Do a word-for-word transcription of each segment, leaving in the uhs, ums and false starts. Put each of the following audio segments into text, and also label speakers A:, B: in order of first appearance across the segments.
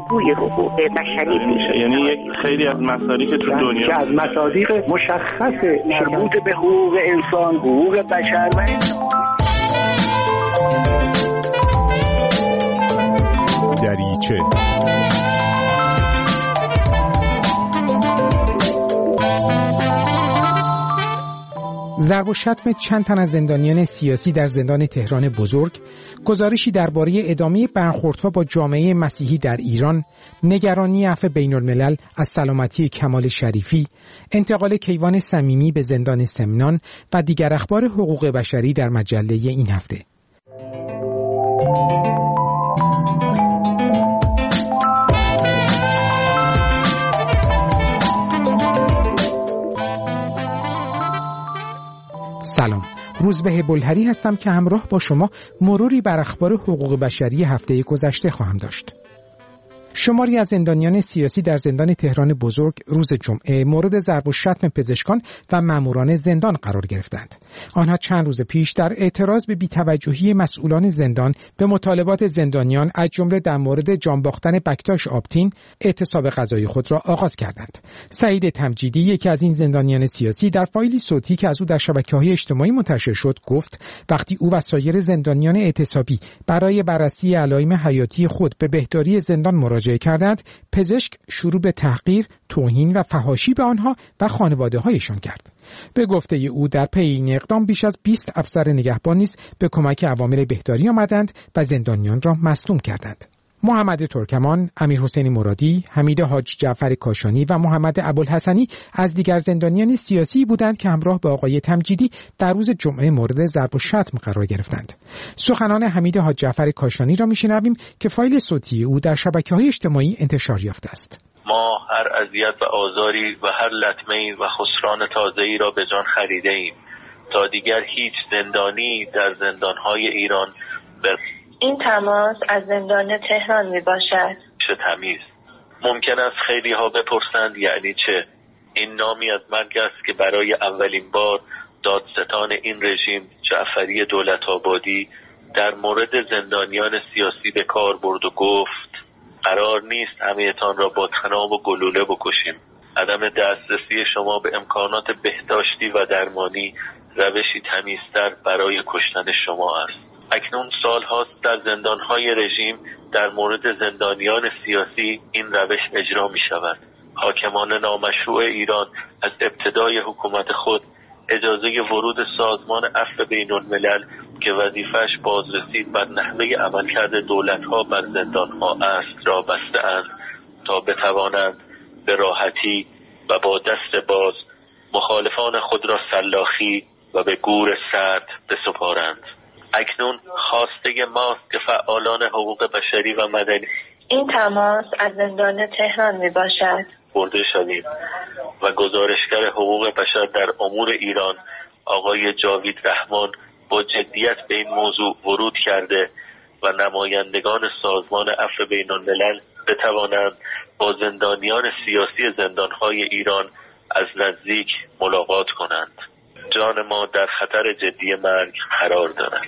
A: بازگوی حقوق بشری میشه.
B: یعنی یک خیلی از مصادیق تو دنیا
C: که از مصادیق مشخص مربوط به حقوق انسان، حقوق بشر و
D: دریچه
E: ضرب و شتم چند تن از زندانیان سیاسی در زندان تهران بزرگ، گزارشی درباره ادامه برخوردها با جامعه مسیحی در ایران، نگرانی عفو بین‌الملل از سلامتی کمال شریفی، انتقال کیوان صمیمی به زندان سمنان و دیگر اخبار حقوق بشری در مجله این هفته. سلام، روزبه بلهری هستم که همراه با شما مروری بر اخبار حقوق بشری هفته گذشته خواهم داشت. شماری از زندانیان سیاسی در زندان تهران بزرگ روز جمعه مورد ضرب و شتم پزشکان و ماموران زندان قرار گرفتند. آنها چند روز پیش در اعتراض به بی‌توجهی مسئولان زندان به مطالبات زندانیان از جمله در مورد جان باختن بکتاش آبتین اعتصاب غذایی خود را آغاز کردند. سعید تمجیدی، یکی از این زندانیان سیاسی، در فایلی صوتی که از او در شبکه‌های اجتماعی منتشر شد گفت وقتی او و سایر زندانیان اعتصابی برای بررسی علائم حیاتی خود به بهداری زندان مراجعه کردند، پزشک شروع به تحقیر، توهین و فحاشی به آنها و خانواده‌هایشان کرد. به گفته او در پی این اقدام بیش از بیست افسر نگهبان نیز به کمک عوامل بهداری آمدند و زندانیان را مصدوم کردند. محمد ترکمان، امیرحسین مرادی، حمید حاج جعفر کاشانی و محمد ابوالحسنی از دیگر زندانیان سیاسی بودند که همراه با آقای تمجیدی در روز جمعه مورد ضرب و شتم قرار گرفتند. سخنان حمید حاج جعفر کاشانی را میشنویم که فایل صوتی او در شبکه‌های اجتماعی انتشار یافته است.
F: ما هر اذیت و آزاری و هر لطمه‌ای و خسران تازه‌ای را به جان خریده ایم تا دیگر هیچ زندانی در زندان‌های ایران بر
G: این تماس از زندان تهران می باشد.
F: چه تمیز. ممکن است خیلی ها بپرسند یعنی چه؟ این نامی از مرگ است که برای اولین بار دادستان این رژیم جعفری دولت آبادی در مورد زندانیان سیاسی به کار برد و گفت قرار نیست همه‌تان را با طناب و گلوله بکشیم. عدم دسترسی شما به امکانات بهداشتی و درمانی روشی تمیزتر برای کشتن شما است. اکنون سال هاست در زندانهای رژیم در مورد زندانیان سیاسی این روش اجرا می شود. حاکمان نامشروع ایران از ابتدای حکومت خود اجازه ورود سازمان عفو بین الملل که وظیفش بازرسی بر نحوه عملکرد دولتها بر زندانها است را بسته‌اند تا بتوانند به راحتی و با دست باز مخالفان خود را سلاخی و به گور سرد بسپارند. اکنون خواسته ماست که فعالان حقوق بشری و مدنی
G: این تماس از زندان تهران می باشد
F: برده شدیم و گزارشگر حقوق بشر در امور ایران آقای جاوید رحمان با جدیت به این موضوع ورود کرده و نمایندگان سازمان عفو بین الملل بتوانند با زندانیان سیاسی زندانهای ایران از نزدیک ملاقات کنند. جان ما در خطر جدی مرگ قرار دارد.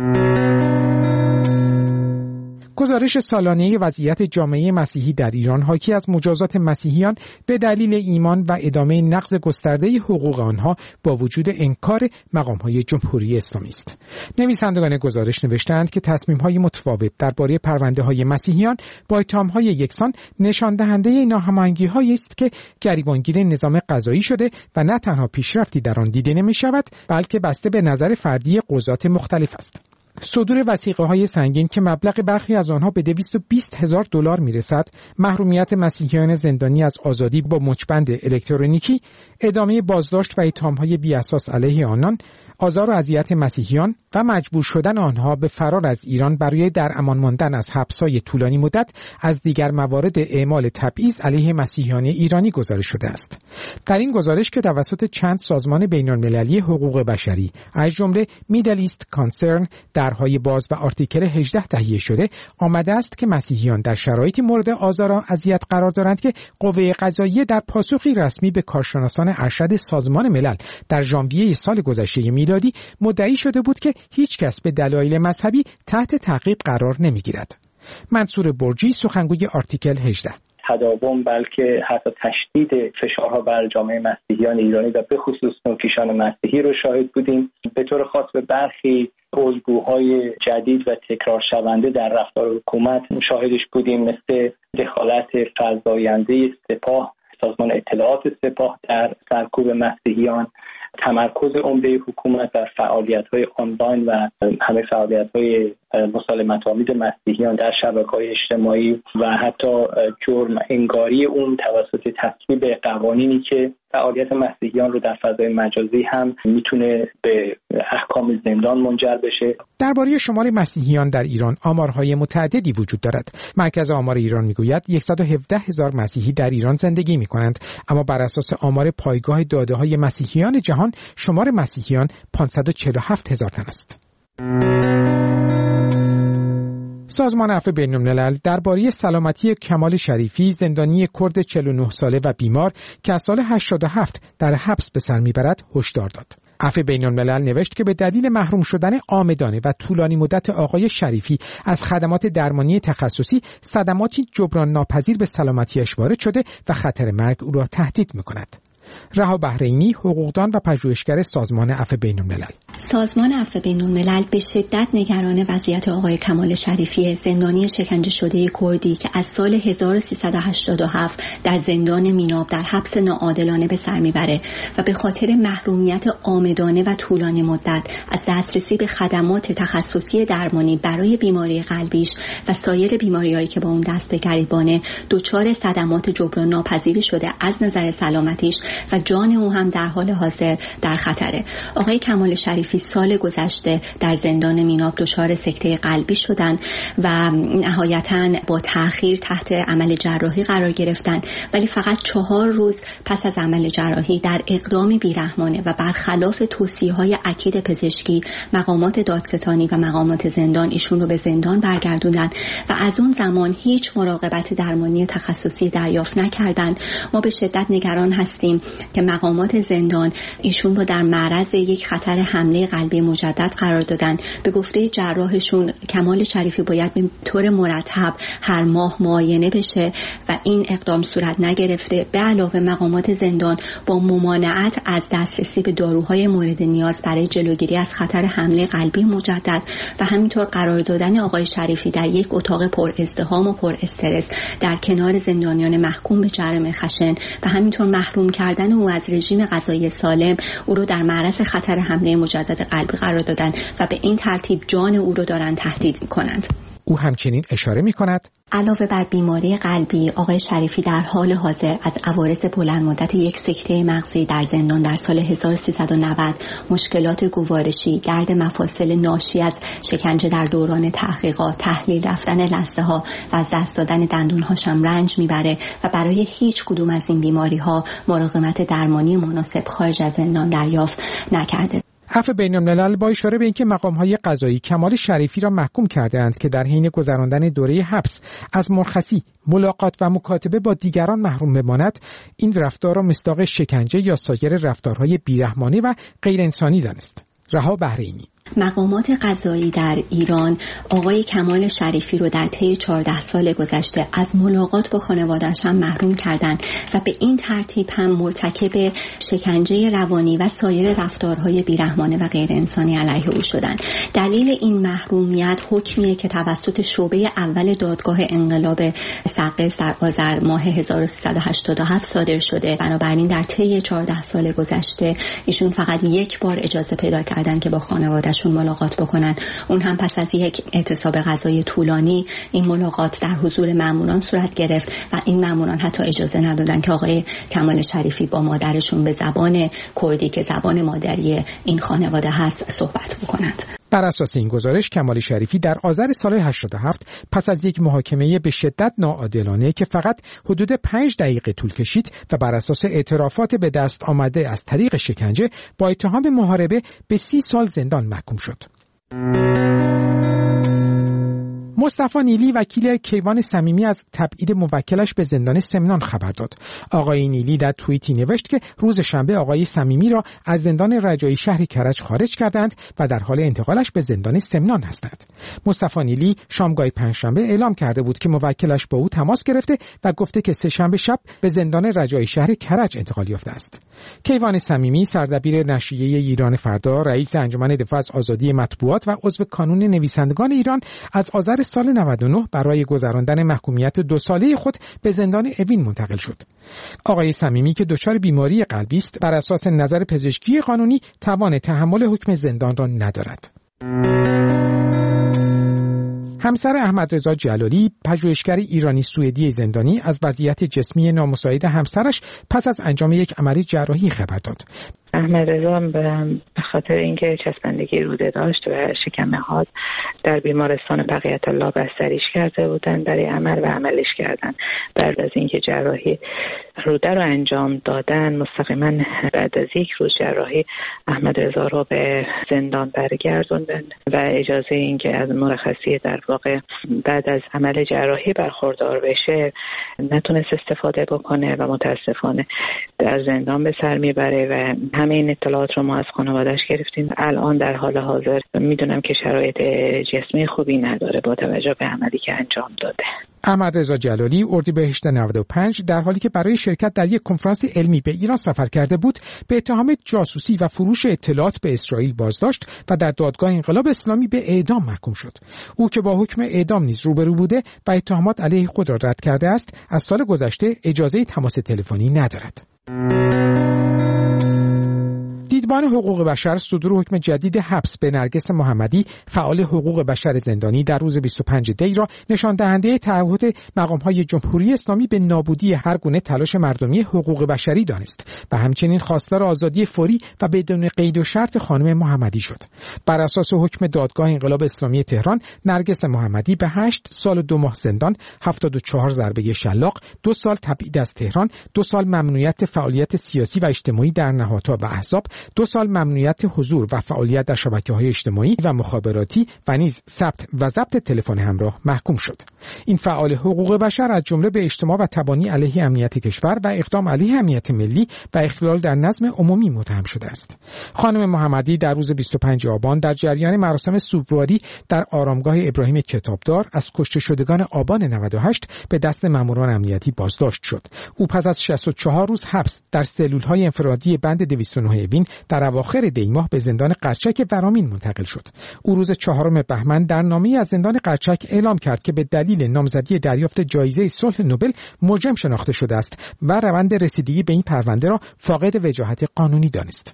E: گزارش سالانه وضعیت جامعه مسیحی در ایران حاکی از مجازات مسیحیان به دلیل ایمان و ادامه نقض گسترده حقوق آنها با وجود انکار مقام‌های جمهوری اسلامی است. نویسندگان گزارش نوشتند که تصمیم‌های متفاوت درباره پرونده‌های مسیحیان با اتهام‌های یکسان نشان دهنده ناهماهنگی‌هایی است که گریبانگیر نظام قضایی شده و نه تنها پیشرفتی در آن دیده نمی‌شود بلکه بسته به نظر فردی قضات مختلف است. صدور وثیقه‌های سنگین که مبلغ برخی از آنها به دویست و بیست هزار دلار میرسد، محرومیت مسیحیان زندانی از آزادی با مچبند الکترونیکی، ادامه بازداشت و اتهام‌های بی‌اساس علیه آنان، آزار و اذیت مسیحیان و مجبور شدن آنها به فرار از ایران برای در امان ماندن از حبس‌های طولانی مدت از دیگر موارد اعمال تبعیض علیه مسیحیان ایرانی گزارش شده است. در این گزارش که توسط چند سازمان بین‌المللی حقوق بشری از جمله میدل ایست کانسرن درهای باز و آرتیکل هجده تهیه شده، آمده است که مسیحیان در شرایطی مورد آزار و اذیت قرار دارند که قوه قضاییه در پاسخی رسمی به کارشناسان ارشد سازمان ملل در ژانویه سال گذشته میلادی مدعی شده بود که هیچ کس به دلایل مذهبی تحت تعقیب قرار نمیگیرد. منصور برجی، سخنگوی آرتیکل هجده:
H: تداوم بلکه حتی تشدید فشارها بر جامعه مسیحیان ایرانی و به خصوص نوکیشان مسیحی رو شاهد بودیم. به طور خاص به برخی الگوهای جدید و تکرار شونده در رفتار حکومت شاهدش بودیم، مثل دخالت فزاینده سپاه، سازمان اطلاعات سپاه در سرکوب مسیحیان، تمرکز عمده حکومت در فعالیت‌های آنلاین و همه فعالیت‌های مسالمت‌آمیز مسیحیان در شبکه‌های اجتماعی و حتی جرم انگاری اون توسط تصویب قوانینی که فعالیت مسیحیان رو در فضای مجازی هم میتونه به احکام زندان منجر بشه.
E: درباره شمار مسیحیان در ایران آمارهای متعددی وجود دارد. مرکز آمار ایران میگوید صد و هفده هزار مسیحی در ایران زندگی میکنند، اما بر اساس آمار پایگاه داده‌های مسیحیان جهان شمار مسیحیان پانصد و چهل و هفت هزار تن است. سازمان عفو بین‌الملل درباره سلامتی کمال شریفی، زندانی کرد چهل و نه ساله و بیمار که از سال هشتاد و هفت در حبس به سر میبرد، هشدار داد. عفو بین‌الملل نوشت که به دلیل محروم شدن عامدانه و طولانی مدت آقای شریفی از خدمات درمانی تخصصی، صدماتی جبران ناپذیر به سلامتیش وارد شده و خطر مرگ او را تهدید می‌کند. رها بحرینی، حقوقدان و پژوهشگر سازمان عفو بین‌الملل:
I: سازمان عفو بین‌الملل به شدت نگران وضعیت آقای کمال شریفی، زندانی شکنجه شده کردی که از سال هزار و سیصد و هشتاد و هفت در زندان میناب در حبس ناعادلانه به سر میبره و به خاطر محرومیت عامدانه و طولانی مدت از دسترسی به خدمات تخصصی درمانی برای بیماری قلبیش و سایر بیماری‌هایی که با اون دست به گریبانه دچار صدمات جبران ناپذیری شده از نظر سلامتیش و جان او هم در حال حاضر در خطره. آقای کمال شریفی سال گذشته در زندان میناب دچار سکته قلبی شدند و نهایتاً با تأخیر تحت عمل جراحی قرار گرفتند، ولی فقط چهار روز پس از عمل جراحی در اقدامی بیرحمانه و برخلاف توصیه‌های اکید پزشکی، مقامات دادستانی و مقامات زندان ایشون رو به زندان برگردوندند و از اون زمان هیچ مراقبت درمانی تخصصی دریافت نکردند. ما به شدت نگران هستیم که مقامات زندان ایشون رو در معرض یک خطر حمله قلبی مجدد قرار دادن. به گفته جراحشون کمال شریفی باید به طور مرتب هر ماه معاینه بشه و این اقدام صورت نگرفته. به علاوه مقامات زندان با ممانعت از دسترسی به داروهای مورد نیاز برای جلوگیری از خطر حمله قلبی مجدد و همینطور قرار دادن آقای شریفی در یک اتاق پر ازدحام و پر استرس در کنار زندانیان محکوم به جرم خشن و همینطور محروم کردن او از رژیم غذایی سالم او رو در معرض خطر حمله مجدد قلبی قرار دادن و به این ترتیب جان او رو دارن تهدید می‌کنند.
E: او همچنین اشاره می‌کند
I: علاوه بر بیماری قلبی، آقای شریفی در حال حاضر از عوارض بلند مدت یک سکته مغزی در زندان در سال هزار و سیصد و نود، مشکلات گوارشی، درد مفاصل ناشی از شکنجه در دوران تحقیقات، تحلیل رفتن لثه‌ها و از دست دادن دندون‌هاش هم رنج میبره و برای هیچ کدوم از این بیماری‌ها مراقبت درمانی مناسب خارج از زندان دریافت نکرده.
E: عفو بین‌الملل با اشاره به اینکه مقام‌های قضایی کمال شریفی را محکوم کرده‌اند که در حین گذراندن دوره حبس از مرخصی، ملاقات و مکاتبه با دیگران محروم بماند، این رفتار را مصداق شکنجه یا سایر رفتارهای بیرحمانه و غیر انسانی دانست. رها بحرینی:
I: مقامات قضایی در ایران آقای کمال شریفی رو در طی چهارده سال گذشته از ملاقات با خانواده‌اش هم محروم کردند و به این ترتیب هم مرتکب شکنجه روانی و سایر رفتارهای بیرحمانه و غیر انسانی علیه او شدند. دلیل این محرومیت حکمیه که توسط شعبه اول دادگاه انقلاب سقز در آذر ماه هزار و سیصد و هشتاد و هفت صادر شده. بنابراین در طی چهارده سال گذشته ایشون فقط یک بار اجازه پیدا کردن که با خانواده‌اش ملاقات بکنن، اون هم پس از یک اعتصاب قضایی طولانی. این ملاقات در حضور ماموران صورت گرفت و این ماموران حتی اجازه ندادن که آقای کمال شریفی با مادرشون به زبان کردی که زبان مادری این خانواده هست صحبت بکنند.
E: بر اساس این گزارش کمال شریفی در آذر سال هشتاد و هفت پس از یک محاکمه به شدت ناعادلانه که فقط حدود پنج دقیقه طول کشید و بر اساس اعترافات به دست آمده از طریق شکنجه با اتهام محاربه به سی سال زندان محکوم شد. مصطفی نیلی وکیل کیوان صمیمی از تبعید موکلش به زندان سمنان خبر داد. آقای نیلی در توییتی نوشت که روز شنبه آقای صمیمی را از زندان رجایی شهر کرج خارج کردند و در حال انتقالش به زندان سمنان هستند. مصطفی نیلی شامگاه پنجشنبه اعلام کرده بود که موکلش با او تماس گرفته و گفته که سه شنبه شب به زندان رجایی شهر کرج انتقال یافته است. کیوان صمیمی سردبیر نشریه ایران فردا، رئیس انجمن دفاع از آزادی مطبوعات و عضو کانون نویسندگان ایران از آذر سال نود و نه برای گذراندن محکومیت دو ساله خود به زندان اوین منتقل شد. آقای صمیمی که دچار بیماری قلبی است، بر اساس نظر پزشکی قانونی توان تحمل حکم زندان را ندارد. همسر احمد رضا جلالی، پژوهشگر ایرانی سوئدی زندانی، از وضعیت جسمی نامساعد همسرش پس از انجام یک عملیات جراحی خبر داد.
J: احمد رضا به خاطر اینکه چسبندگی روده داشت و شکم نهاد در بیمارستان بقیت الله بستریش کرده بودند برای عمل و عملش کردن. بعد از اینکه جراحی روده رو انجام دادن، مستقیما بعد از یک روز جراحی احمد رضا رو به زندان برگردوندن و اجازه اینکه از مرخصی در واقع بعد از عمل جراحی برخوردار بشه نتونست استفاده بکنه و متاسفانه در زندان به سر میبره و همه این اطلاعات رو ما از خانواده‌اش گرفتیم. الان در حال حاضر میدونم که شرایط جسمی خوبی نداره با توجه به عملی که انجام داده.
E: احمد رضا جلالی اردیبهشت نود و پنج در حالی که برای شرکت در یک کنفرانس علمی به ایران سفر کرده بود، به اتهام جاسوسی و فروش اطلاعات به اسرائیل بازداشت و در دادگاه انقلاب اسلامی به اعدام محکوم شد. او که با حکم اعدام نیز روبرو بوده و اتهامات علیه خود را رد کرده است، از سال گذشته اجازه تماس تلفنی ندارد. دیدبان حقوق بشر صدور حکم جدید حبس به نرگس محمدی، فعال حقوق بشر زندانی، در روز بیست و پنج دی را نشان دهنده تعهد مقام‌های جمهوری اسلامی به نابودی هر گونه تلاش مردمی حقوق بشری دانست و همچنین خواستار آزادی فوری و بدون قید و شرط خانم محمدی شد. بر اساس حکم دادگاه انقلاب اسلامی تهران، نرگس محمدی به هشت سال و دو ماه زندان، هفتاد و چهار ضربه شلاق، دو سال تبعید از تهران، دو سال ممنوعیت فعالیت سیاسی و اجتماعی در نهادها و احزاب، دو سال ممنوعیت حضور و فعالیت در شبکه‌های اجتماعی و مخابراتی و نیز ثبت و ضبط تلفن همراه محکوم شد. این فعال حقوق بشر از جمله به اجتماع و تبانی علیه امنیت کشور و اقدام علیه امنیت ملی و اخلال در نظم عمومی متهم شده است. خانم محمدی در روز بیست و پنج آبان در جریان مراسم سوگواری در آرامگاه ابراهیم کتابدار از کشته شدگان آبان نود و هشت به دست ماموران امنیتی بازداشت شد. او پس از شصت و چهار روز حبس در سلول‌های انفرادی بند دویست و نه اوین در اواخر دی ماه به زندان قرچک ورامین منتقل شد. او روز چهارم بهمن در نامه‌ای از زندان قرچک اعلام کرد که به دلیل نامزدی دریافت جایزه صلح نوبل مجرم شناخته شده است و روند رسیدگی به این پرونده را فاقد وجاهت قانونی دانست.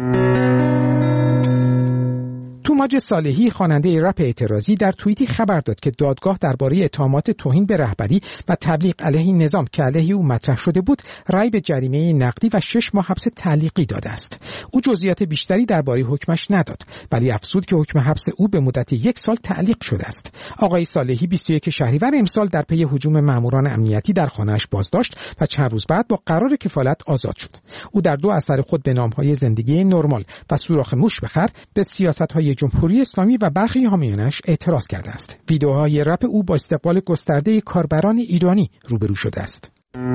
E: توماج صالحی، خواننده رپ اعتراضی، در توییتی خبر داد که دادگاه درباره اتهامات توهین به رهبری و تبلیغ علیه نظام که علیه او مطرح شده بود، رأی به جریمه نقدی و شش ماه حبس تعلیقی داده است. او جزئیات بیشتری درباره حکمش نداد، ولی افزود که حکم حبس او به مدت یک سال تعلیق شده است. آقای صالحی بیست و یک شهریور امسال در پی هجوم ماموران امنیتی در خانه‌اش بازداشت و چند روز بعد با قرار کفالت آزاد شد. او در دو اثر خود به نام‌های زندگی نرمال و سوراخ موش بخر به سیاست‌های جمهوری اسلامی و برخی حامیانش اعتراض کرده است. ویدیوهای رپ او با استقبال گسترده کاربران ایرانی روبرو شده است.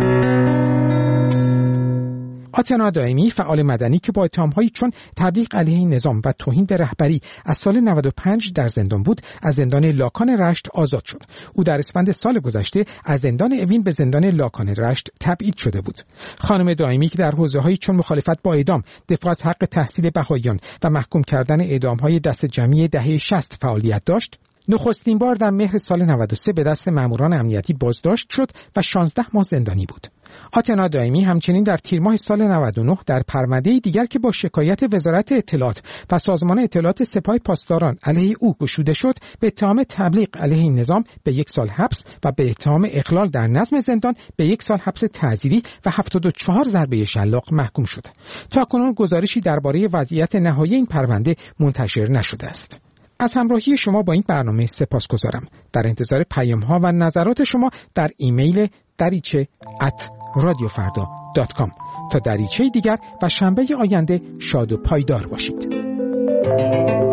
E: آتنا دائمی، فعال مدنی که با اتهام‌هایی چون تبلیغ علیه نظام و توهین به رهبری از سال نود و پنج در زندان بود، از زندان لاکان رشت آزاد شد. او در اسفند سال گذشته از زندان اوین به زندان لاکان رشت تبعید شده بود. خانم دائمی که در حوزه‌هایی چون مخالفت با اعدام، دفاع از حق تحصیل بهائیان و محکوم کردن اعدام‌های دست جمعی دهه شصت فعالیت داشت، نخستین بار در مهر سال نود و سه به دست ماموران امنیتی بازداشت شد و شانزده ماه زندانی بود. آتنا دائمی همچنین در تیر ماه سال نود و نه در پرونده دیگر که با شکایت وزارت اطلاعات و سازمان اطلاعات سپاه پاسداران علیه او گشوده شد، به اتهام تبلیغ علیه نظام به یک سال حبس و به اتهام اخلال در نظم زندان به یک سال حبس تعزیری و هفتاد و چهار ضربه شلاق محکوم شد. تاکنون گزارشی درباره وضعیت نهایی این پرونده منتشر نشده است. از همراهی شما با این برنامه سپاسگزارم. در انتظار پیام‌ها و نظرات شما در ایمیل دریچه ات رادیو فردا دات کام. تا دریچه دیگر و شنبه آینده شاد و پایدار باشید.